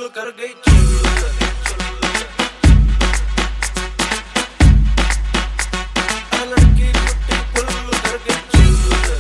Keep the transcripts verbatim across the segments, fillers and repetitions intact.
कर गई चुल। लड़की ब्यूटीफुल कर गई चुल।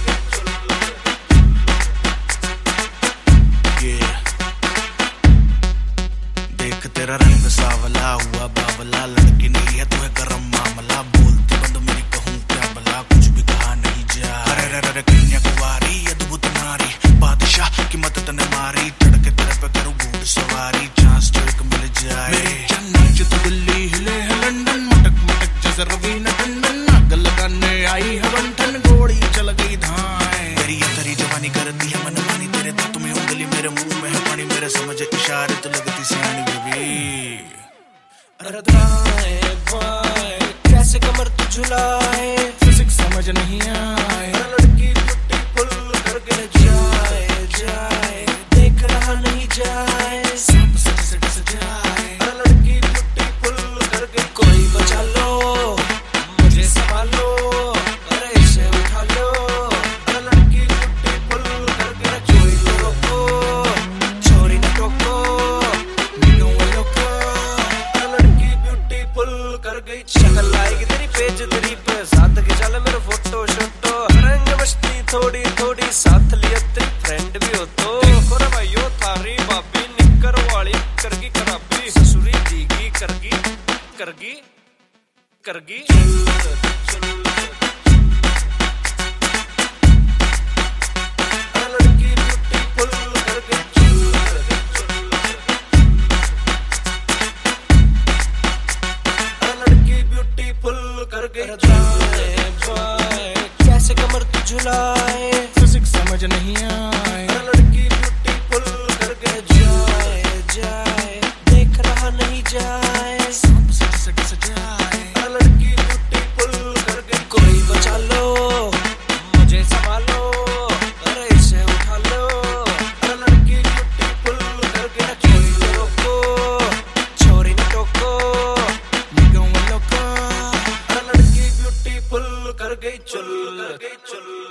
देख तेरा रंग सावला हुआ बावला, लड़की नहीं है तू है गरम मामला। बोलती बंद मेरी कहूँ क्या भला, कुछ भी कहा नहीं जा। अरे रे रे कन्याकुमारी अद्भुत नारी, बादशाह की मदद ने मारी। चढ़ के तेरे पे करूँ घोड़ सवारी, चांस जो एक मिल जाए। मेरी जन्नत जो तो दिल्ली हिले है लंदन, मटक मटक जैसे रवीना टंडन। आग लगाने आई है बंधन, गोली चल गई धाए। तेरी ये तेरी जवानी करती है मन मानी, तेरे दांतों में उंगली मेरे मुंह में है पानी। मेरे समझ इशारे तो लगती सियानी बेबी। अरे दाएं बाएं कैसे कमर तू झुलाए, फिजिक्स समझ नहीं आए। लड़की ब्यूटीफुल कर गई जाए जाए, देख रहा नहीं जाए। सांप सज सज सजाए। लड़की ब्यूटीफुल कर गई, कोई बचा लो मुझे संभालो, अरे इसे उठा लो। लड़की ब्यूटीफुल कर गई, कोई तो रोको छोरी न टोको, मीनू लोको। लड़की ब्यूटीफुल कर गई, शक्ल आएगी तेरी पेज तेरी पे, साथ के चल मेरा फोटो शोटो। रंग मस्ती थोड़ी थोड़ी, साथ लिया तेरी फ्रेंड भी हो तो। देखो रे भाइयों थारी भाभी निक्कर वाली करगी खराबी, ससुरी दीगी करगी करगी करगी। लड़की ब्यूटीफुल कर गई चुल। लड़की ब्यूटीफुल कर गई दाएं बाएं कैसे कमर तू झुलाए, फिजिक्स समझ नहीं आए। लड़की ब्यूटीफुल कर गई जाए जाए, देख रहा नहीं जाए। सांप सज सज सजाए। लड़की ब्यूटीफुल कर गई, कोई बचा लो मुझे संभालो, अरे इसे उठा लो। लड़की ब्यूटीफुल कर गई, कोई तो रोको छोरी न टोको, मीनू लोको। लड़की ब्यूटीफुल कर गई चुल।